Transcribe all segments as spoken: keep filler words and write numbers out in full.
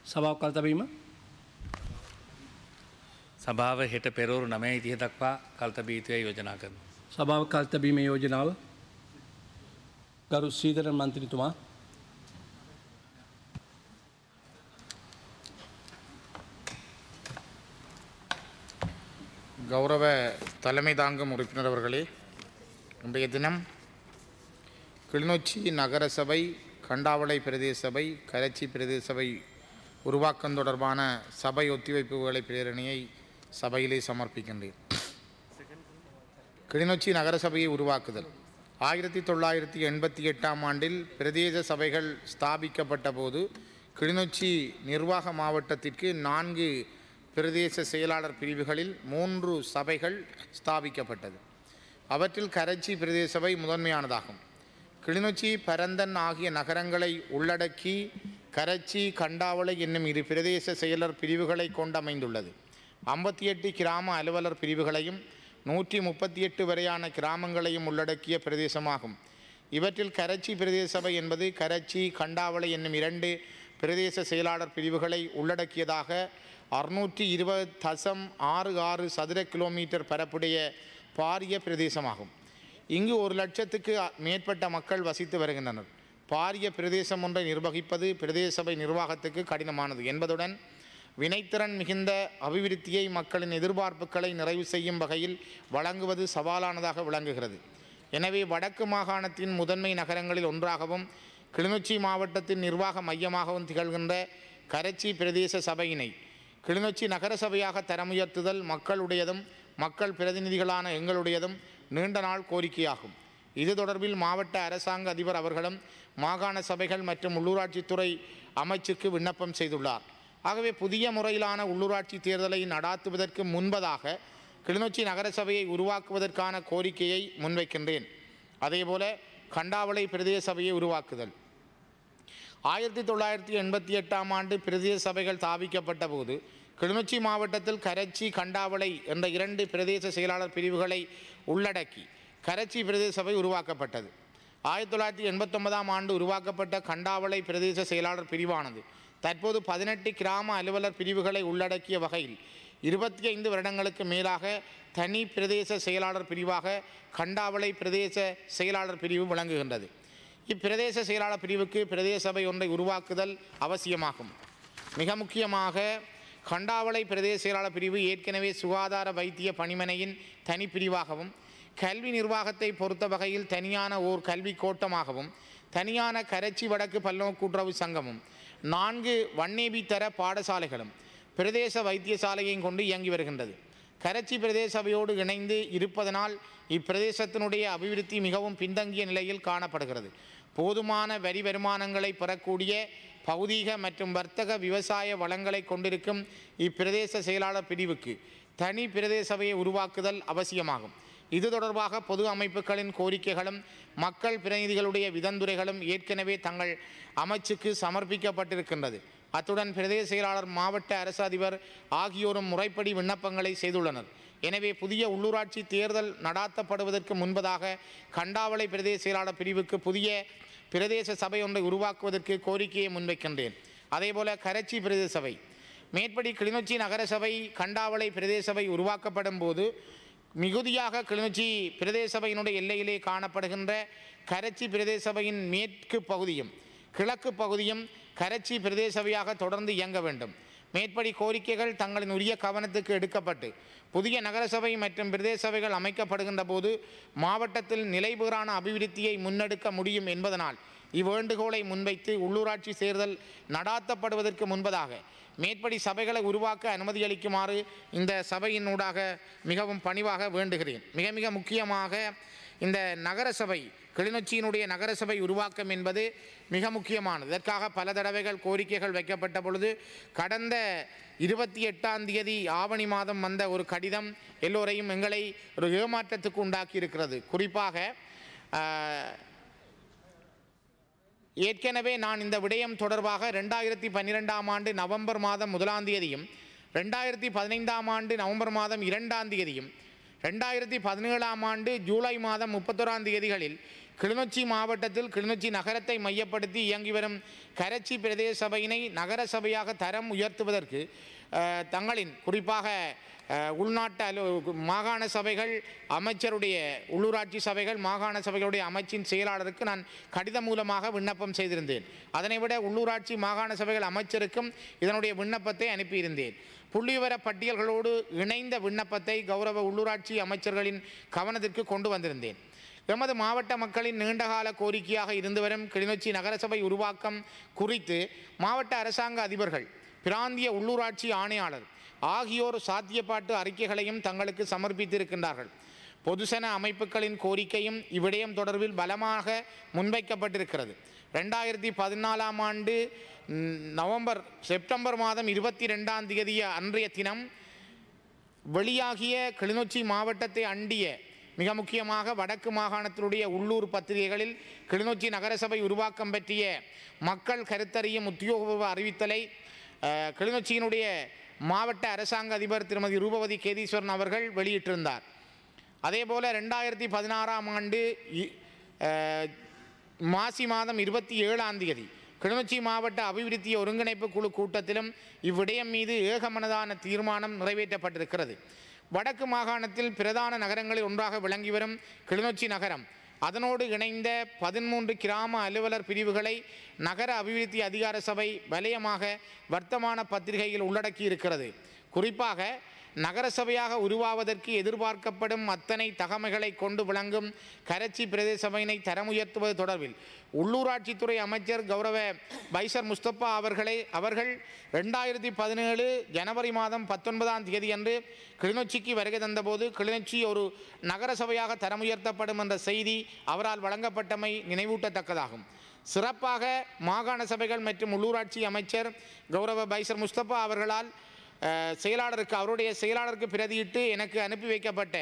සභාව කල් තැබීම. සභාව හෙට පෙරවරු නවය තිහ දක්වා කල් තැබිය යුතුයි යෝජනා කරනවා. සභාව කල් තැබීමේ යෝජනාව ගරු ශ්‍රීධරන් මන්ත්‍රීතුමා. கௌரவ தலைமை தாங்கும் உறுப்பினர் அவர்களே, இன்றைய தினம் கிளிநொச்சி நகரசபை, கண்டாவளை பிரதேச சபை, கரைச்சி பிரதேச சபை உருவாக்கம் தொடர்பான சபை ஒத்திவைப்புகளை பிரேரணையை சபையிலே சமர்ப்பிக்கின்றேன். கிளிநொச்சி நகரசபையை உருவாக்குதல். ஆயிரத்தி தொள்ளாயிரத்தி எண்பத்தி எட்டாம் ஆண்டில் பிரதேச சபைகள் ஸ்தாபிக்கப்பட்ட போது கிளிநொச்சி நிர்வாக மாவட்டத்திற்கு நான்கு பிரதேச செயலாளர் பிரிவுகளில் மூன்று சபைகள் ஸ்தாபிக்கப்பட்டது. அவற்றில் கரைச்சி பிரதேச சபை முதன்மையானதாகும். கிளிநொச்சி, பரந்தன் ஆகிய நகரங்களை உள்ளடக்கி கரைச்சி, கண்டாவளை என்னும் இரு பிரதேச செயலர் பிரிவுகளை கொண்டமைந்துள்ளது. ஐம்பத்தி எட்டு கிராம அலுவலர் பிரிவுகளையும் நூற்றி முப்பத்தி எட்டு வரையான கிராமங்களையும் உள்ளடக்கிய பிரதேசமாகும். இவற்றில் கரைச்சி பிரதேச சபை என்பது கரைச்சி, கண்டாவளை என்னும் இரண்டு பிரதேச செயலாளர் பிரிவுகளை உள்ளடக்கியதாக அறுநூற்றி இருபது தசம் ஆறு ஆறு சதுர கிலோமீட்டர் பரப்புடைய பாரிய பிரதேசமாகும். இங்கு ஒரு லட்சத்துக்கு மேற்பட்ட மக்கள் வசித்து வருகின்றனர். பாரிய பிரதேசம் ஒன்றை நிர்வகிப்பது பிரதேச சபை நிர்வாகத்துக்கு கடினமானது என்பதுடன் வினைத்திறன் மிகுந்த அபிவிருத்தியை மக்களின் எதிர்பார்ப்புகளை நிறைவு செய்யும் வகையில் வழங்குவது சவாலானதாக விளங்குகிறது. எனவே வடக்கு மாகாணத்தின் முதன்மை நகரங்களில் ஒன்றாகவும் கிளிநொச்சி மாவட்டத்தின் நிர்வாக மையமாகவும் திகழ்கின்ற கரைச்சி பிரதேச சபையினை கிளிநொச்சி நகரசபையாக தரமுயர்த்துதல் மக்களுடையதும் மக்கள் பிரதிநிதிகளான எங்களுடையதும் நீண்ட நாள் கோரிக்கையாகும். இது தொடர்பில் மாவட்ட அரசாங்க அதிபர் அவர்களும் மாகாண சபைகள் மற்றும் உள்ளூராட்சித்துறை அமைச்சுக்கு விண்ணப்பம் செய்துள்ளார். ஆகவே புதிய முறையிலான உள்ளூராட்சி தேர்தலை நடாத்துவதற்கு முன்பதாக கிளிநொச்சி நகரசபையை உருவாக்குவதற்கான கோரிக்கையை முன்வைக்கின்றேன். அதேபோல கண்டாவளை பிரதேச சபையை உருவாக்குதல். ஆயிரத்தி தொள்ளாயிரத்தி எண்பத்தி எட்டாம் ஆண்டு பிரதேச சபைகள் ஸ்தாபிக்கப்பட்ட போது கிளிநொச்சி மாவட்டத்தில் கரைச்சி, கண்டாவளை என்ற இரண்டு பிரதேச செயலாளர் பிரிவுகளை உள்ளடக்கி கரைச்சி பிரதேச சபை உருவாக்கப்பட்டது. ஆயிரத்தி தொள்ளாயிரத்தி எண்பத்தொன்பதாம் ஆண்டு உருவாக்கப்பட்ட கண்டாவளை பிரதேச செயலாளர் பிரிவானது தற்போது பதினெட்டு கிராம அலுவலர் பிரிவுகளை உள்ளடக்கிய வகையில் இருபத்தி ஐந்து வருடங்களுக்கு மேலாக தனி பிரதேச செயலாளர் பிரிவாக கண்டாவளை பிரதேச செயலாளர் பிரிவு விளங்குகின்றது. இப்பிரதேச செயலாளர் பிரிவுக்கு பிரதேச சபை ஒன்றை உருவாக்குதல் அவசியமாகும். மிக முக்கியமாக கண்டாவளை பிரதேச செயலாளர் பிரிவு ஏற்கனவே சுகாதார வைத்திய பணிமனையின் தனிப்பிரிவாகவும் கல்வி நிர்வாகத்தை பொறுத்த வகையில் தனியான ஓர் கல்வி கோட்டமாகவும் தனியான கரைச்சி வடக்கு பல்நோக்கு கூட்டுறவு சங்கமும் நான்கு வன்னேபி தர பாடசாலைகளும் பிரதேச வைத்தியசாலையையும் கொண்டு இயங்கி வருகின்றது. கரைச்சி பிரதேச சபையோடு இணைந்து இருப்பதனால் இப்பிரதேசத்தினுடைய அபிவிருத்தி மிகவும் பின்தங்கிய நிலையில் காணப்படுகிறது. போதுமான வரி வருமானங்களை பெறக்கூடிய பௌதீக மற்றும் வர்த்தக விவசாய வளங்களை கொண்டிருக்கும் இப்பிரதேச செயலாளர் பிரிவுக்கு தனி பிரதேச சபையை உருவாக்குதல் அவசியமாகும். இது தொடர்பாக பொது அமைப்புகளின் கோரிக்கைகளும் மக்கள் பிரதிநிதிகளுடைய விதந்துரைகளும் ஏற்கனவே தங்கள் அமைச்சுக்கு சமர்ப்பிக்கப்பட்டிருக்கின்றது. அத்துடன் பிரதேச செயலாளர், மாவட்ட அரசு அதிபர் ஆகியோரும் முறைப்படி விண்ணப்பங்களை செய்துள்ளனர். எனவே புதிய உள்ளூராட்சி தேர்தல் நடாத்தப்படுவதற்கு முன்பதாக கண்டாவளை பிரதேச செயலாளர் பிரிவுக்கு புதிய பிரதேச சபை ஒன்றை உருவாக்குவதற்கு கோரிக்கையை முன்வைக்கின்றேன். அதேபோல கரைச்சி பிரதேச சபை, மேற்படி கிளிநொச்சி நகரசபை, கண்டாவளை பிரதேச சபை உருவாக்கப்படும் போது மிகுதியாக கிளிநொச்சி பிரதேச சபையினுடைய எல்லையிலே காணப்படுகின்ற கரைச்சி பிரதேச சபையின் மேற்கு பகுதியும் கிழக்கு பகுதியும் கரைச்சி பிரதேச சபையாக தொடர்ந்து இயங்க வேண்டும். மேற்படி கோரிக்கைகள் தங்களின் உரிய கவனத்துக்கு எடுக்கப்பட்டு புதிய நகரசபை மற்றும் பிரதேச சபைகள் அமைக்கப்படுகின்ற போது மாவட்டத்தில் நிலைபெறான அபிவிருத்தியை முன்னெடுக்க முடியும் என்பதனால் இவ்வேண்டுகோளை முன்வைத்து உள்ளூராட்சி தேர்தல் நடாத்தப்படுவதற்கு முன்பதாக மேற்படி சபைகளை உருவாக்க அனுமதி அளிக்குமாறு இந்த சபையினூடாக மிகவும் பணிவாக வேண்டுகிறேன். மிக மிக முக்கியமாக இந்த நகரசபை, கிளிநொச்சியினுடைய நகரசபை உருவாக்கம் என்பது மிக முக்கியமானது. இதற்காக பல தடவைகள் கோரிக்கைகள் வைக்கப்பட்ட பொழுது கடந்த இருபத்தி எட்டாம் தேதி ஆவணி மாதம் வந்த ஒரு கடிதம் எல்லோரையும் எங்களை ஒரு ஏமாற்றத்துக்கு உண்டாக்கி இருக்கிறது. குறிப்பாக ஏற்கனவே நான் இந்த விடயம் தொடர்பாக ரெண்டாயிரத்தி பன்னிரெண்டாம் ஆண்டு நவம்பர் மாதம் முதலாம் தேதியும் ரெண்டாயிரத்தி பதினைந்தாம் ஆண்டு நவம்பர் மாதம் இரண்டாம் தேதியும் ரெண்டாயிரத்தி பதினேழாம் ஆண்டு ஜூலை மாதம் முப்பத்தொராம் தேதிகளில் கிளிநொச்சி மாவட்டத்தில் கிளிநொச்சி நகரத்தை மையப்படுத்தி இயங்கி வரும் கரைச்சி பிரதேச சபையினை நகர சபையாக தரம் உயர்த்துவதற்கு தங்களின் குறிப்பாக உள்நாட்டு அலு மாகாண சபைகள் அமைச்சருடைய உள்ளூராட்சி சபைகள் மாகாண சபைகளுடைய அமைச்சின் செயலாளருக்கு நான் கடிதம் மூலமாக விண்ணப்பம் செய்திருந்தேன். அதனை விட உள்ளூராட்சி மாகாண சபைகள் அமைச்சருக்கும் இதனுடைய விண்ணப்பத்தை அனுப்பியிருந்தேன். புள்ளிவிவர பட்டியல்களோடு இணைந்த விண்ணப்பத்தை கௌரவ உள்ளூராட்சி அமைச்சர்களின் கவனத்திற்கு கொண்டு வந்திருந்தேன். எமது மாவட்ட மக்களின் நீண்டகால கோரிக்கையாக இருந்து வரும் கிளிநொச்சி நகரசபை உருவாக்கம் குறித்து மாவட்ட அரசாங்க அதிபர்கள், பிராந்திய உள்ளூராட்சி ஆணையாளர் ஆகியோர் சாத்தியப்பாட்டு அறிக்கைகளையும் தங்களுக்கு சமர்ப்பித்திருக்கின்றார்கள். பொதுசன அமைப்புகளின் கோரிக்கையும் இவ்விடயம் தொடர்பில் பலமாக முன்வைக்கப்பட்டிருக்கிறது. ரெண்டாயிரத்தி பதினாலாம் ஆண்டு நவம்பர் செப்டம்பர் மாதம் இருபத்தி ரெண்டாம் தேதிய அன்றைய தினம் வெளியாகிய கிளிநொச்சி மாவட்டத்தை அண்டிய மிக முக்கியமாக வடக்கு மாகாணத்தினுடைய உள்ளூர் பத்திரிகைகளில் கிளிநொச்சி நகரசபை உருவாக்கம் பற்றிய மக்கள் கருத்தறியும் உத்தியோகபூர்வ அறிவித்தலை கிளிநொச்சியினுடைய மாவட்ட அரசாங்க அதிபர் திருமதி ரூபவதி கேதீஸ்வரன் அவர்கள் வெளியிட்டிருந்தார். அதேபோல் ரெண்டாயிரத்தி பதினாறாம் ஆண்டு மாசி மாதம் இருபத்தி ஏழாம் தேதி கிளிநொச்சி மாவட்ட அபிவிருத்தி ஒருங்கிணைப்பு குழு கூட்டத்திலும் இவ்விடயம் மீது ஏகமனதான தீர்மானம் நிறைவேற்றப்பட்டிருக்கிறது. வடக்கு மாகாணத்தில் பிரதான நகரங்களில் ஒன்றாக விளங்கி வரும் கிளிநொச்சி நகரம் அதனோடு இணைந்த பதிமூன்று கிராம அலுவலர் பிரிவுகளை நகர அபிவிருத்தி அதிகார சபை வலயமாக வர்த்தமான பத்திரிகையில் உள்ளடக்கி இருக்கிறது. குறிப்பாக நகரசபையாக உருவாவதற்கு எதிர்பார்க்கப்படும் அத்தனை தகமைகளை கொண்டு விளங்கும் கரைச்சி பிரதேச சபையினை தரமுயர்த்துவது தொடர்பில் உள்ளூராட்சித்துறை அமைச்சர் கௌரவ பைசர் முஸ்தபா அவர்களை அவர்கள் ரெண்டாயிரத்தி பதினேழு ஜனவரி மாதம் பத்தொன்பதாம் தேதி அன்று கிளிநொச்சிக்கு வருகை தந்தபோது கிளிநொச்சி ஒரு நகரசபையாக தரமுயர்த்தப்படும் என்ற செய்தி அவரால் வழங்கப்பட்டமை நினைவூட்டத்தக்கதாகும். சிறப்பாக மாகாண சபைகள் மற்றும் உள்ளூராட்சி அமைச்சர் கௌரவ பைசர் முஸ்தபா அவர்களால் செயலாளருக்கு அவருடைய செயலாளருக்கு பிரதியிட்டு எனக்கு அனுப்பி வைக்கப்பட்ட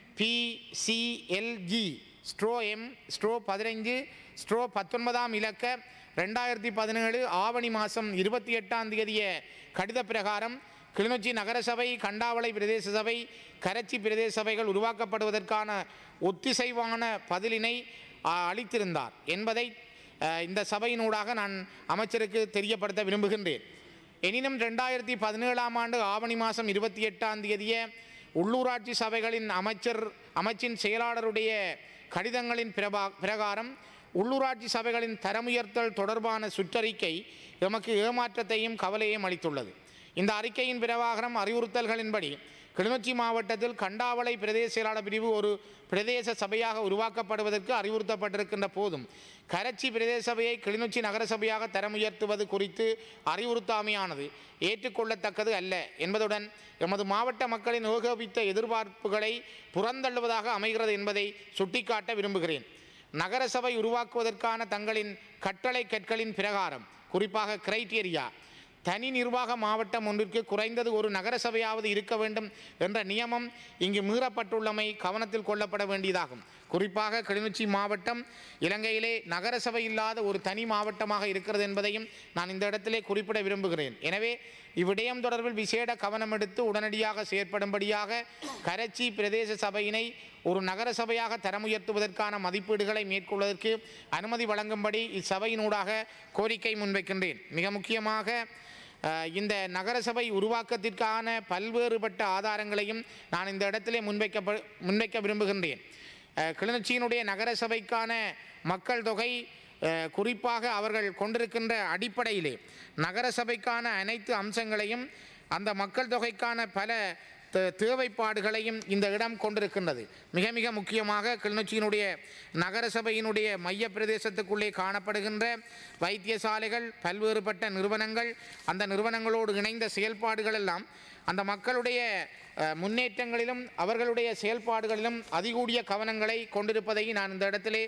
பிசிஎல்ஜி ஸ்ட்ரோ எம் ஸ்ட்ரோ பதினைஞ்சு ஸ்ட்ரோ பத்தொன்பதாம் இலக்க ரெண்டாயிரத்தி பதினேழு ஆவணி மாதம் இருபத்தி எட்டாம் தேதிய கடித பிரகாரம் கிளிநொச்சி நகரசபை கண்டாவளை பிரதேச சபை கரைச்சி பிரதேச சபைகள் உருவாக்கப்படுவதற்கான ஒத்திசைவான பதிலினை அளித்திருந்தார் என்பதை இந்த சபையினூடாக நான் அமைச்சருக்கு தெரியப்படுத்த விரும்புகின்றேன். எனினும் ரெண்டாயிரத்தி பதினேழாம் ஆண்டு ஆவணி மாதம் இருபத்தி எட்டாம் தேதிய உள்ளூராட்சி சபைகளின் அமைச்சர் அமைச்சின் செயலாளருடைய கடிதங்களின் பிரபா பிரகாரம் உள்ளூராட்சி சபைகளின் தரமுயர்த்தல் தொடர்பான சுற்றறிக்கை எமக்கு ஏமாற்றத்தையும் கவலையையும் அளித்துள்ளது. இந்த அறிக்கையின் பிரகாரம் அறிவுறுத்தல்களின்படி கிளிநொச்சி மாவட்டத்தில் கண்டாவளை பிரதேச செயலாளர் பிரிவு ஒரு பிரதேச சபையாக உருவாக்கப்படுவதற்கு அறிவுறுத்தப்பட்டிருக்கின்ற போதும் கரைச்சி பிரதேச சபையை கிளிநொச்சி நகரசபையாக தரமுயர்த்துவது குறித்து அறிவுறுத்தாமையானது ஏற்றுக்கொள்ளத்தக்கது அல்ல என்பதுடன் எமது மாவட்ட மக்களின் ஏகோபித்த எதிர்பார்ப்புகளை புறந்தள்ளுவதாக அமைகிறது என்பதை சுட்டிக்காட்ட விரும்புகிறேன். நகரசபை உருவாக்குவதற்கான தங்களின் கட்டளை கற்களின் பிரகாரம் குறிப்பாக கிரைட்டீரியா தனி நிர்வாக மாவட்டம் ஒன்றிற்கு குறைந்தது ஒரு நகரசபையாவது இருக்க வேண்டும் என்ற நியமம் இங்கு மீறப்பட்டுள்ளமை கவனத்தில் கொள்ளப்பட வேண்டியதாகும். குறிப்பாக கிளிநொச்சி மாவட்டம் இலங்கையிலே நகரசபை இல்லாத ஒரு தனி மாவட்டமாக இருக்கிறது என்பதையும் நான் இந்த இடத்திலே குறிப்பிட விரும்புகிறேன். எனவே இவ்விடயம் தொடர்பில் விசேட கவனம் எடுத்து உடனடியாக செயற்படும்படியாக கரைச்சி பிரதேச சபையினை ஒரு நகரசபையாக தரமுயர்த்துவதற்கான மதிப்பீடுகளை மேற்கொள்வதற்கு அனுமதி வழங்கும்படி இச்சபையினூடாக கோரிக்கை முன்வைக்கின்றேன். மிக முக்கியமாக இந்த நகரசபை உருவாக்கத்திற்கான பல்வேறுபட்ட ஆதாரங்களையும் நான் இந்த இடத்திலே முன்வைக்க முன்வைக்க விரும்புகின்றேன். கிளிநொச்சியினுடைய நகரசபைக்கான மக்கள் தொகை குறிப்பாக அவர்கள் கொண்டிருக்கின்ற அடிப்படையிலே நகரசபைக்கான அனைத்து அம்சங்களையும் அந்த மக்கள் தொகைக்கான பல தேவைப்பாடுகளையும் இந்த இடம் கொண்டிருக்கின்றது. மிக மிக முக்கியமாக கிளிநொச்சியினுடைய நகரசபையினுடைய மைய பிரதேசத்துக்குள்ளே காணப்படுகின்ற வைத்தியசாலைகள் பல்வேறுபட்ட நிறுவனங்கள் அந்த நிறுவனங்களோடு இணைந்த செயல்பாடுகள் எல்லாம் அந்த மக்களுடைய முன்னேற்றங்களிலும் அவர்களுடைய செயல்பாடுகளிலும் அதிகூடிய கவனங்களை கொண்டிருப்பதை நான் இந்த இடத்திலே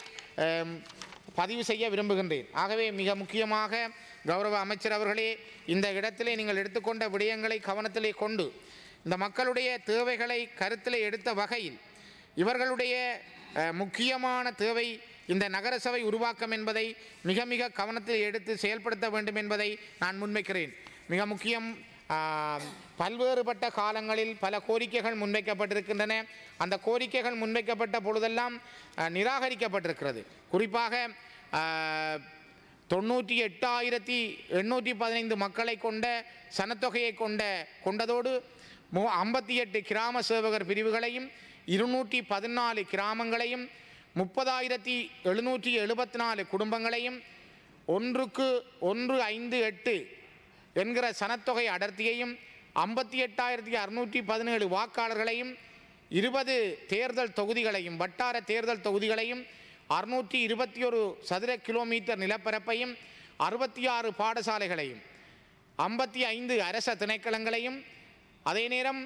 பதிவு செய்ய விரும்புகின்றேன். ஆகவே மிக முக்கியமாக கௌரவ அமைச்சர் அவர்களே இந்த இடத்திலே நீங்கள் எடுத்துக்கொண்ட விடயங்களை கவனத்திலே கொண்டு இந்த மக்களுடைய தேவைகளை கருத்தில் எடுத்த வகையில் இவர்களுடைய முக்கியமான தேவை இந்த நகரசபை உருவாக்கம் என்பதை மிக மிக கவனத்தில் எடுத்து செயல்படுத்த வேண்டும் என்பதை நான் முன்வைக்கிறேன். மிக முக்கியம் ஆம், பல்வேறுபட்ட காலங்களில் பல கோரிக்கைகள் முன்வைக்கப்பட்டிருக்கின்றன. அந்த கோரிக்கைகள் முன்வைக்கப்பட்ட பொழுதெல்லாம் ஆ, நிராகரிக்கப்பட்டிருக்கிறது. குறிப்பாக ஆ, தொண்ணூற்றி எட்டாயிரத்தி எண்ணூற்றி பதினைந்து மக்களை கொண்ட சனத்தொகையை கொண்ட கொண்டதோடு மு ஐம்பத்தி எட்டு கிராம சேவகர் பிரிவுகளையும் இருநூற்றி பதினாலு கிராமங்களையும் முப்பதாயிரத்தி எழுநூற்றி எழுபத்தி நாலு குடும்பங்களையும் ஒன்றுக்கு ஒன்று ஐந்து எட்டு என்கிற சனத்தொகை அடர்த்தியையும் ஐம்பத்தி எட்டாயிரத்தி அறுநூற்றி பதினேழு வாக்காளர்களையும் இருபது தேர்தல் தொகுதிகளையும் வட்டார தேர்தல் தொகுதிகளையும் அறுநூற்றி இருபத்தி ஒரு சதுர கிலோமீட்டர் நிலப்பரப்பையும் அறுபத்தி ஆறு பாடசாலைகளையும் ஐம்பத்தி ஐந்து அரச திணைக்களங்களையும் அதே நேரம்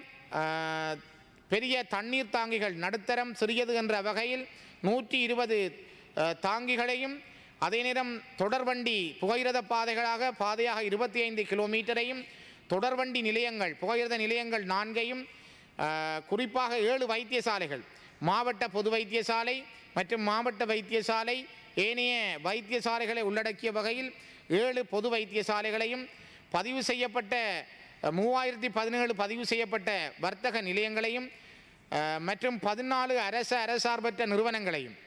பெரிய தண்ணீர் தாங்கிகள் நடுத்தரம் சிறியது என்ற வகையில் நூற்றி இருபது தாங்கிகளையும் அதே நேரம் தொடர்வண்டி புகையிரத பாதைகளாக பாதையாக இருபத்தி ஐந்து கிலோமீட்டரையும் தொடர்வண்டி நிலையங்கள் புகையிரத நிலையங்கள் நான்கையும் குறிப்பாக ஏழு வைத்தியசாலைகள் மாவட்ட பொது வைத்தியசாலை மற்றும் மாவட்ட வைத்தியசாலை ஏனைய வைத்தியசாலைகளை உள்ளடக்கிய வகையில் ஏழு பொது வைத்தியசாலைகளையும் பதிவு செய்யப்பட்ட மூவாயிரத்தி பதினேழு பதிவு செய்யப்பட்ட வர்த்தக நிலையங்களையும் மற்றும் பதினாலு அரச அரசார்பற்ற நிறுவனங்களையும்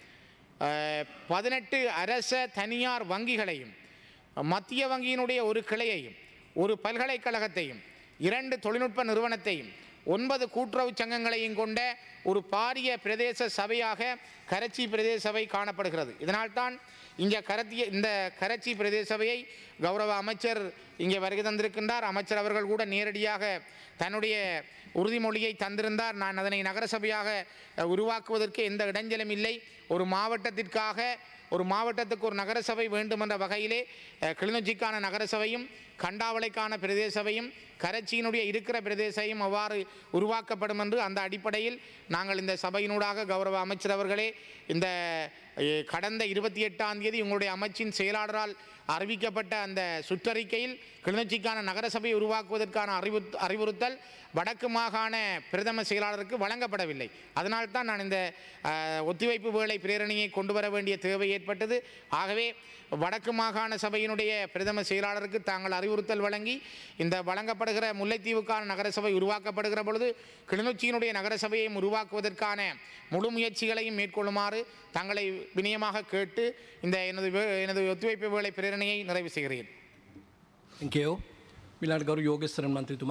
பதினெட்டு அரச தனியார் வங்கிகளையும் மத்திய வங்கியினுடைய ஒரு கிளையையும் ஒரு பல்கலைக்கழகத்தையும் இரண்டு தொழில்நுட்ப நிறுவனத்தையும் ஒன்பது கூட்டுறவு சங்கங்களையும் கொண்ட ஒரு பாரிய பிரதேச சபையாக கரச்சி பிரதேச சபை காணப்படுகிறது. இதனால்தான் இங்கே கரத்திய இந்த கரச்சி பிரதேச சபையை கௌரவ அமைச்சர் இங்கே வருகை தந்திருக்கின்றார். அமைச்சர் அவர்கள் கூட நேரடியாக தன்னுடைய உறுதிமொழியை தந்திருந்தார். நான் அதனை நகரசபையாக உருவாக்குவதற்கு எந்த இடைஞ்சலும் இல்லை. ஒரு மாவட்டத்திற்காக ஒரு மாவட்டத்துக்கு ஒரு நகரசபை வேண்டும் என்ற வகையிலே கிளிநொச்சிக்கான நகரசபையும் கண்டாவளைக்கான பிரதேச சபையும் கரச்சியினுடைய இருக்கிற பிரதேசையும் அவ்வாறு உருவாக்கப்படும் என்று அந்த அடிப்படையில் நாங்கள் இந்த சபையினூடாக கௌரவ அமைச்சர் அவர்களே இந்த கடந்த இருபத்தி எட்டாம் தேதி உங்களுடைய அமைச்சின் செயலாளரால் அறிவிக்கப்பட்ட அந்த சுற்றறிக்கையில் கிளிநொச்சிக்கான நகரசபையை உருவாக்குவதற்கான அறிவு அறிவுறுத்தல் வடக்கு மாகாண பிரதம செயலாளருக்கு வழங்கப்படவில்லை. அதனால்தான் நான் இந்த ஒத்திவைப்பு வேளை பிரேரணையை கொண்டு வர வேண்டிய தேவை ஏற்பட்டது. ஆகவே வடக்கு மாகாண சபையினுடைய பிரதம செயலாளருக்கு தாங்கள் அறிவுறுத்தல் வழங்கி இந்த வழங்கப்படுகிற முல்லைத்தீவுக்கான நகரசபை உருவாக்கப்படுகிற பொழுது கிளிநொச்சியினுடைய நகரசபையை உருவாக்குவதற்கான முழு முயற்சிகளையும் மேற்கொள்ளுமாறு தங்களை வினயமாக கேட்டு இந்த எனது எனது ஒத்திவைப்பு வேளை பிரேரணையை நிறைவு செய்கிறேன். இங்கேயோ மிலாட் கௌரவ யோகேஸ்வரன் மந்திரித்துமா.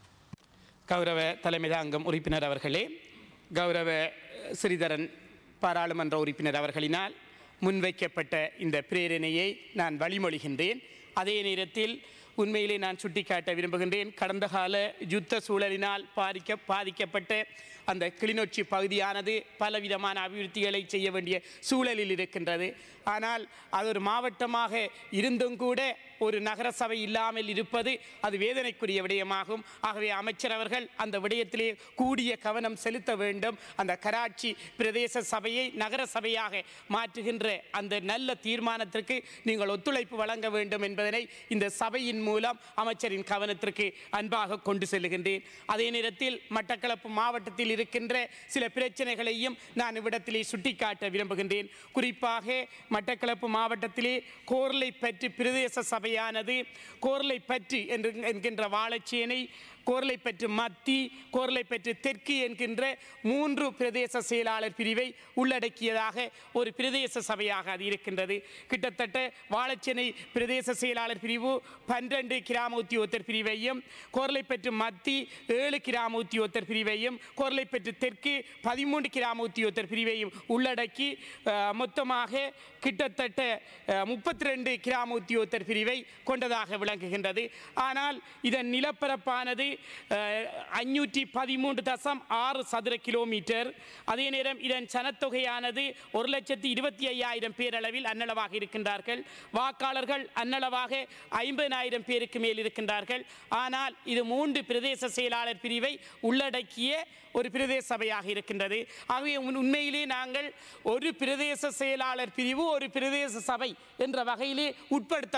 கௌரவ தலைமை தாங்கும் உறுப்பினர் அவர்களே, கௌரவ ஸ்ரீதரன் பாராளுமன்ற உறுப்பினர் அவர்களினால் முன்வைக்கப்பட்ட இந்த பிரேரணையை நான் வழிமொழிகின்றேன். அதே நேரத்தில் உண்மையிலே நான் சுட்டிக்காட்ட விரும்புகின்றேன், கடந்த கால யுத்த சூழலினால் பாதிக்க பாதிக்கப்பட்ட அந்த கிளிநொச்சி பகுதியானது பலவிதமான அபிவிருத்திகளை செய்ய வேண்டிய சூழலில் இருக்கின்றது. ஆனால் அது ஒரு மாவட்டமாக இருந்தும் கூட ஒரு நகர சபை இல்லாமல் இருப்பது அது வேதனைக்குரிய விடயமாகும். ஆகவே அமைச்சர் அவர்கள் அந்த விடயத்திலே கூடிய கவனம் செலுத்த வேண்டும். அந்த கராட்சி பிரதேச சபையை நகர சபையாக மாற்றுகின்ற அந்த நல்ல தீர்மானத்திற்கு நீங்கள் ஒத்துழைப்பு வழங்க வேண்டும் என்பதனை இந்த சபையின் மூலம் அமைச்சரின் கவனத்திற்கு அன்பாக கொண்டு செல்லுகின்றேன். அதே நேரத்தில் மட்டக்களப்பு மாவட்டத்தில் இருக்கின்ற சில பிரச்சனைகளையும் நான் இவ்விடத்திலே சுட்டிக்காட்ட விரும்புகின்றேன். குறிப்பாக மட்டக்களப்பு மாவட்டத்திலே கோர்லைப்பற்று பிரதேச சபையானது கோர்லைப்பற்று என்று என்கின்ற வாழைச்சேனை, கோர்லைப்பற்று மத்தி, கோர்லைப்பற்று தெற்கு என்கின்ற மூன்று பிரதேச செயலாளர் பிரிவை உள்ளடக்கியதாக ஒரு பிரதேச சபையாக அது இருக்கின்றது. கிட்டத்தட்ட வாழைச்சேனை பிரதேச செயலாளர் பிரிவு பன்னிரண்டு கிராம உத்தியோகத்தர் பிரிவையும், கோர்லைப்பற்று மத்தி ஏழு கிராம உத்தியோகத்தர் பிரிவையும், கோர்லைப்பற்று தெற்கு பதிமூன்று கிராம உத்தியோகத்தர் பிரிவையும் உள்ளடக்கி மொத்தமாக கிட்டத்தட்ட முப்பத்தி ரெண்டு கிராம உத்தியோகத்தர் பிரிவை கொண்டதாக விளங்குகின்றது. ஆனால் இதன் நிலப்பரப்பானது ஐநூற்றி பதிமூன்று தசம் ஆறு சதுர கிலோமீட்டர். அதே நேரம் இதன் சனத்தொகையானது ஒரு லட்சத்தி இருபத்தி ஐயாயிரம் பேரளவில் அன்னளவாக இருக்கின்றார்கள். வாக்காளர்கள் அன்னளவாக ஐம்பதாயிரம் பேருக்கு மேல் இருக்கின்றார்கள். ஆனால் இது மூன்று பிரதேச செயலாளர் பிரிவை உள்ளடக்கிய ஒரு பிரதேச சபையாக இருக்கின்றது. ஆகவே உண்மையிலே நாங்கள் ஒரு பிரதேச செயலாளர் பிரிவு ஒரு பிரதேச சபை என்ற வகையிலே உட்படுத்தப்பட வேண்டும்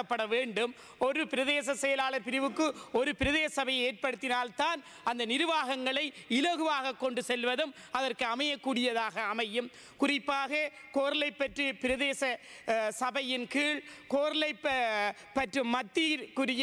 வேண்டும். ஒரு பிரதேச செயலாளர் பிரிவுக்கு ஒரு பிரதேச சபையை ஏற்படுத்தினால்தான் அந்த நிர்வாகங்களை இலகுவாக கொண்டு செல்வதும் அதற்கு அமையக்கூடியதாக அமையும். குறிப்பாக கோர்லைப்பற்று பிரதேச சபையின் கீழ் கோர்லைப்பற்று மத்தியிற்குரிய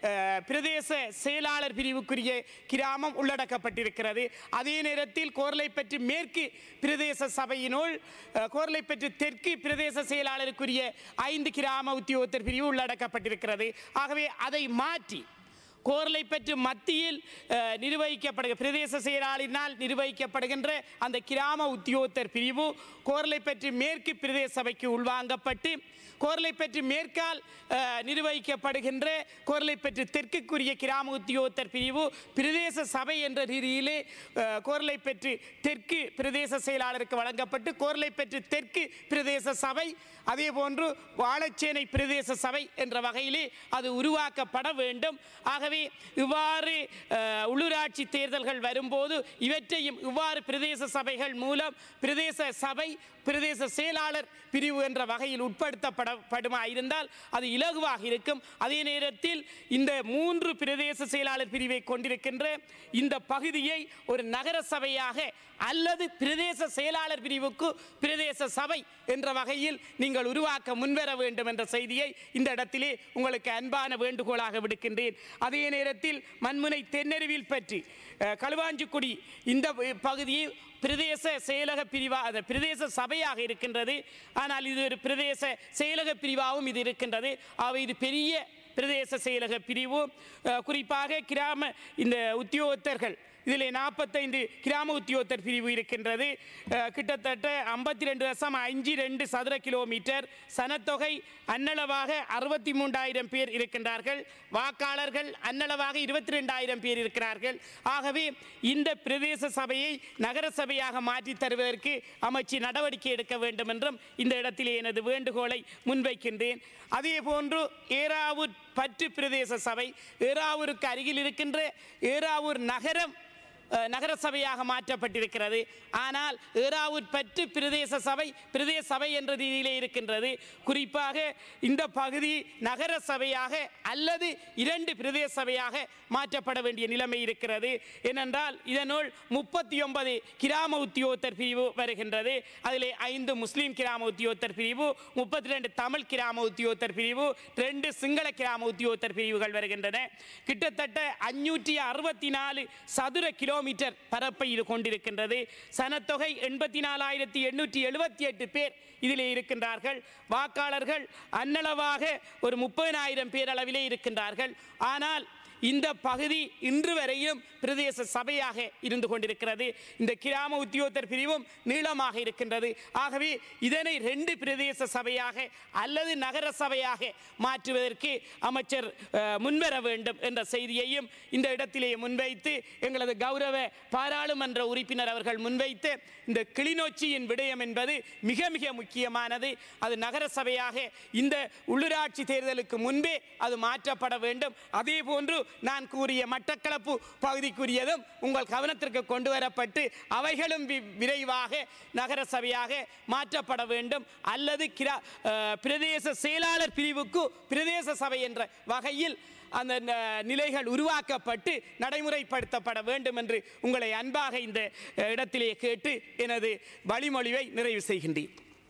பிரதேச செயலாளர் பிரிவுக்குரிய கிராமம் உள்ளடக்கப்பட்டிருக்கிறது. அதே நேரத்தில் கோர்லைப்பற்று மேற்கு பிரதேச சபையினுள் கோர்லைப்பற்று தெற்கு பிரதேச செயலாளருக்குரிய ஐந்து கிராம உத்தியோகத்தர் பிரிவு உள்ளடக்கப்பட்டிருக்கிறது. ஆகவே அதை மாற்றி கோர்லைப்பற்று மத்தியில் நிர்வகிக்கப்படுகிற பிரதேச செயலாளரினால் நிர்வகிக்கப்படுகின்ற அந்த கிராம உத்தியோகத்தர் பிரிவு கோர்லைப்பற்று மேற்கு பிரதேச சபைக்கு உள்வாங்கப்பட்டு கோர்லைப்பற்று மேற்கால் நிர்வகிக்கப்படுகின்ற கோர்லைப்பற்று தெற்குக்குரிய கிராம உத்தியோகத்தர் பிரிவு பிரதேச சபை என்ற ரீதியிலே கோர்லைப்பற்று தெற்கு பிரதேச செயலாளருக்கு வழங்கப்பட்டு கோர்லைப்பற்று தெற்கு பிரதேச சபை அதே போன்று வாழைச்சேனை பிரதேச சபை என்ற வகையிலே அது உருவாக்கப்பட வேண்டும். ஆகவே இவ்வாறு உள்ளூராட்சி தேர்தல்கள் வரும்போது இவற்றையும் இவ்வாறு பிரதேச சபைகள் மூலம் பிரதேச சபை பிரதேச செயலாளர் பிரிவு என்ற வகையில் உட்படுத்தப்படப்படுமா இருந்தால் அது இலகுவாக இருக்கும். அதே நேரத்தில் இந்த மூன்று பிரதேச செயலாளர் பிரிவை கொண்டிருக்கின்ற இந்த பகுதியை ஒரு நகர சபையாக அல்லது பிரதேச செயலாளர் பிரிவுக்கு பிரதேச சபை என்ற வகையில் நீங்கள் உருவாக்க முன்வர வேண்டும் என்ற செய்தியை இந்த இடத்திலே உங்களுக்கு அன்பான வேண்டுகோளாக விடுக்கின்றேன். அதே நேரத்தில் மண்முனை தென்னருவில் பற்றி களுவாஞ்சிக்குடி இந்த பகுதியை பிரதேச செயலக பிரிவா பிரதேச சபையாக இருக்கின்றது. ஆனால் இது ஒரு பிரதேச செயலக பிரிவாகவும் இது இருக்கின்றது. அவை இது பெரிய பிரதேச செயலக பிரிவு. குறிப்பாக கிராம இந்த உத்தியோகத்தர்கள் இதில் நாற்பத்தைந்து கிராம உத்தியோகத்தர் பிரிவு இருக்கின்றது. கிட்டத்தட்ட ஐம்பத்தி ரெண்டு தசம் அஞ்சு ரெண்டு சதுர கிலோமீட்டர் சனத்தொகை அன்னளவாக அறுபத்தி மூன்றாயிரம் பேர் இருக்கின்றார்கள். வாக்காளர்கள் அன்னளவாக இருபத்தி ரெண்டாயிரம் பேர் இருக்கிறார்கள். ஆகவே இந்த பிரதேச சபையை நகர சபையாக மாற்றி தருவதற்கு அமைச்சு நடவடிக்கை எடுக்க வேண்டும் என்றும் இந்த இடத்திலே எனது வேண்டுகோளை முன்வைக்கின்றேன். அதே போன்று ஏறாவூர் பற்று பிரதேச சபை ஏறாவூருக்கு அருகில் இருக்கின்ற ஏறாவூர் நகரம் நகர சபையாக மாற்றப்பட்டிருக்கிறது. ஆனால் ஏறாவூர் பற்று பிரதேச சபை பிரதேச சபை என்ற ரீதியிலே இருக்கின்றது. குறிப்பாக இந்த பகுதி நகர சபையாக அல்லது இரண்டு பிரதேச சபையாக மாற்றப்பட வேண்டிய நிலைமை இருக்கிறது. ஏனென்றால் இதனுள் முப்பத்தி ஒன்பது கிராம உத்தியோகத்தர் பிரிவு வருகின்றது. அதிலே ஐந்து முஸ்லீம் கிராம உத்தியோகத்தர் பிரிவு, முப்பத்தி ரெண்டு தமிழ் கிராம உத்தியோகத்தர் பிரிவு, ரெண்டு சிங்கள கிராம உத்தியோகத்தர் பிரிவுகள் வருகின்றன. கிட்டத்தட்ட அஞ்சூற்றி அறுபத்தி நாலு சதுர கிலோ மீட்டர் பரப்பை இது கொண்டிருக்கின்றது. சனத்தொகை எண்பத்தி நாலாயிரத்தி எண்ணூற்றி எழுபத்தி எட்டு பேர் இதிலே இருக்கின்றார்கள். வாக்காளர்கள் அன்னளவாக ஒரு முப்பதினாயிரம் பேர் அளவிலே இருக்கின்றார்கள். ஆனால் இந்த பகுதி இன்று வரையும் பிரதேச சபையாக இருந்து கொண்டிருக்கிறது. இந்த கிராம உத்தியோகத்தர் பிரிவும் நீளமாக இருக்கின்றது. ஆகவே இதனை ரெண்டு பிரதேச சபையாக அல்லது நகர சபையாக மாற்றுவதற்கு அமைச்சர் முன்வர வேண்டும் என்ற செய்தியையும் இந்த இடத்திலே முன்வைத்து எங்களது கௌரவ பாராளுமன்ற உறுப்பினர் அவர்கள் முன்வைத்து இந்த கிளிநொச்சியின் விடயம் என்பது மிக மிக முக்கியமானது. அது நகர சபையாக இந்த உள்ளூராட்சி தேர்தலுக்கு முன்பே அது மாற்றப்பட வேண்டும். அதே போன்று நான் கூறிய மட்டக்களப்பு பகுதிக்குரியதும் உங்கள் கவனத்திற்கு கொண்டு வரப்பட்டு அவைகளும் விரைவாக நகர சபையாக மாற்றப்பட வேண்டும். அல்லது கிரா பிரதேச செயலாளர் பிரிவுக்கு பிரதேச சபை என்ற வகையில் அந்த நிலைகள் உருவாக்கப்பட்டு நடைமுறைப்படுத்தப்பட வேண்டும் என்று உங்களை அன்பாக இந்த இடத்திலே கேட்டு எனது வழிமொழிவை நிறைவு செய்கின்றேன்.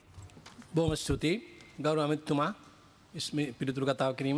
බොහොම ස්තුතියි ගෞරව අමාත්‍යතුමා පිළිතුරු කතාව කිරීම.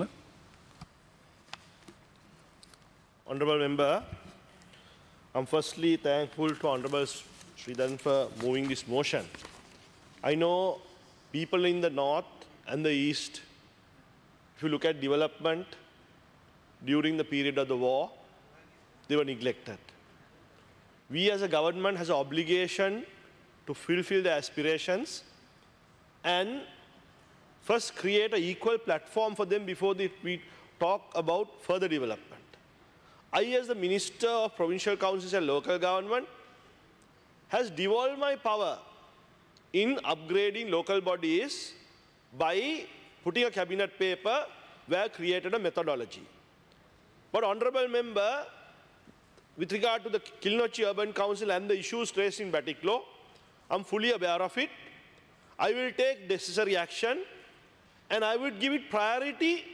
Honourable Member, I'm firstly thankful to Honourable Sridharan for moving this motion. I know people in the north and the east, if you look at development during the period of the war, they were neglected. We as a government has an obligation to fulfill the aspirations and first create an equal platform for them before they, we talk about further development. I, as the Minister of Provincial Councils and Local Government, has devolved my power in upgrading local bodies by putting a cabinet paper where created a methodology. But Honourable Member, with regard to the Kilnochi Urban Council and the issues raised in Batiklo, I'm fully aware of it. I will take necessary action and I would give it priority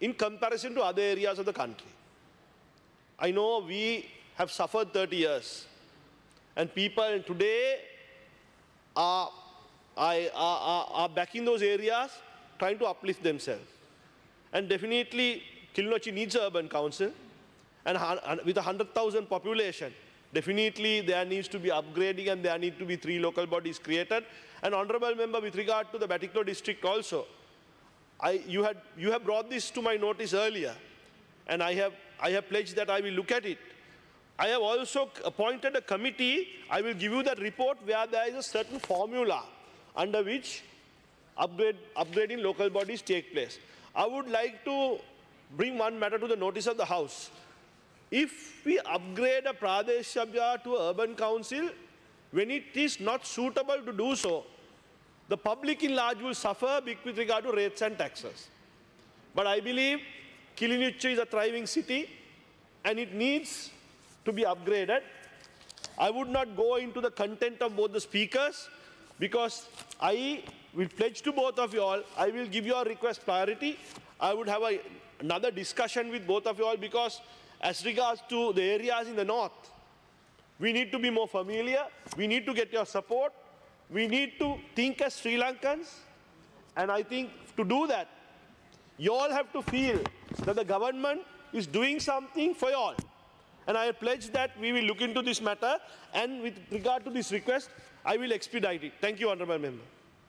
in comparison to other areas of the country. I know we have suffered thirty years, and people today are, are, are, are back in those areas trying to uplift themselves. And definitely, Kilinochchi needs an urban council, and with a one hundred thousand population, definitely there needs to be upgrading and there need to be three local bodies created. And Honourable Member, with regard to the Batticaloa district also, I, you, had, you have brought this to my notice earlier, and I have, I have pledged that I will look at it. I have also appointed a committee. I will give you that report where there is a certain formula under which upgrade, upgrading local bodies take place. I would like to bring one matter to the notice of the House. If we upgrade a Pradesh Sabha to an urban council, when it is not suitable to do so, the public in large will suffer with regard to rates and taxes. But I believe Kilinochchi is a thriving city and it needs to be upgraded. I would not go into the content of both the speakers because I will pledge to both of you all, I will give your request priority. I would have a, another discussion with both of you all because as regards to the areas in the north, we need to be more familiar. We need to get your support. We need to think as Sri Lankans. And I think to do that, you all have to feel that the government is doing something for you all. And I pledge that we will look into this matter. And with regard to this request, I will expedite it. Thank you, Honourable Member.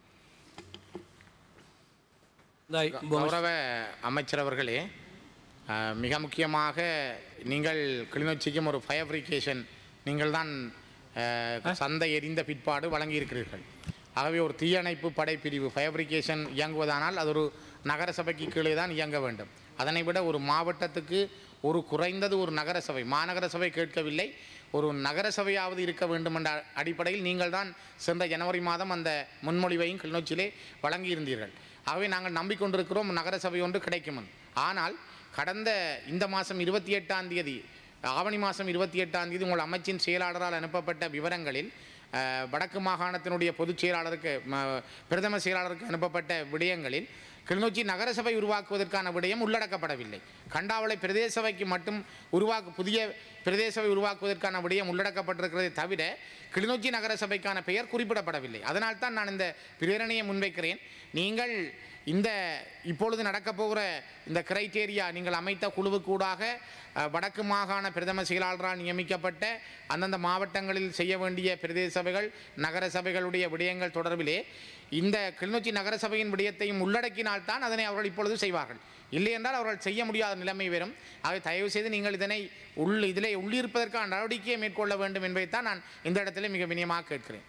கௌரவ அமைச்சர் அவர்களே, மிக முக்கியமாக நீங்கள் கிளிநொச்சிக்கும் ஒரு fire நீங்கள் தான் சந்தை எரிந்த பிற்பாடு வழங்கியிருக்கிறீர்கள். ஆகவே ஒரு தீயணைப்பு படைப்பிரிவு ஃபயர் இயங்குவதானால் அது ஒரு நகரசபைக்கு கீழே தான் இயங்க வேண்டும். அதனை விட ஒரு மாவட்டத்துக்கு ஒரு குறைந்தது ஒரு நகரசபை, மாநகர சபை கேட்கவில்லை, ஒரு நகரசபையாவது இருக்க வேண்டும் என்ற அடிப்படையில் நீங்கள் தான் சென்ற ஜனவரி மாதம் அந்த முன்மொழிவையும் கிளிநொச்சியிலே வழங்கியிருந்தீர்கள். ஆகவே நாங்கள் நம்பிக்கொண்டிருக்கிறோம் நகரசபை ஒன்று கிடைக்கும். ஆனால் கடந்த இந்த மாதம் இருபத்தி எட்டாம் தேதி ஆவணி மாதம் இருபத்தி எட்டாம் தேதி உங்கள் அமைச்சின் செயலாளரால் அனுப்பப்பட்ட விவரங்களில் வடக்கு மாகாணத்தினுடைய பொதுச் செயலாளருக்கு பிரதம செயலாளருக்கு அனுப்பப்பட்ட விடயங்களில் கிளிநொச்சி நகரசபை உருவாக்குவதற்கான விடயம் உள்ளடக்கப்படவில்லை. கண்டாவளை பிரதேச சபைக்கு மட்டும் உருவாக்கு புதிய பிரதேச சபை உருவாக்குவதற்கான விடயம் உள்ளடக்கப்பட்டிருக்கிறதை தவிர கிளிநொச்சி நகரசபைக்கான பெயர் குறிப்பிடப்படவில்லை. அதனால் தான் நான் இந்த பிரேரணையை முன்வைக்கிறேன். நீங்கள் இந்த இப்பொழுது நடக்கப் போகிற இந்த கிரைட்டேரியா நீங்கள் அமைத்த குழுவுக்கூடாக வடக்கு மாகாண பிரதம செயலாளரால் நியமிக்கப்பட்ட அந்தந்த மாவட்டங்களில் செய்ய வேண்டிய பிரதேச சபைகள் நகர சபைகளுடைய விடயங்கள் தொடர்பிலே இந்த கிளிநொச்சி நகரசபையின் விடயத்தையும் உள்ளடக்கினால்தான் அதனை அவர்கள் இப்பொழுது செய்வார்கள். இல்லை என்றால் அவர்கள் செய்ய முடியாத நிலைமை வரும். ஆகவே தயவு செய்து நீங்கள் இதனை உள் இதிலே உள்ளிருப்பதற்கான நடவடிக்கையை மேற்கொள்ள வேண்டும் என்பதைத்தான் நான் இந்த இடத்துல மிக வினயமாக கேட்கிறேன்.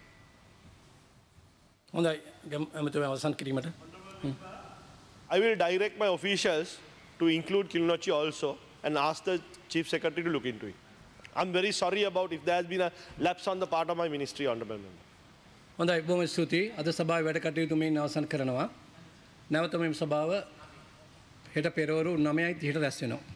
I will direct my officials to include Kilinochchi also and ask the Chief Secretary to look into it. I'm very sorry about if there has been a lapse on the part of my ministry, Honourable Member. හොඳයි බොහොම ස්තුතියි. අද සභාවේ වැඩ කටයුතු මෙයින් අවසන් කරනවා. නැවත මේ සභාව හෙට පෙරවරු නවයයි තිහට රැස් වෙනවා.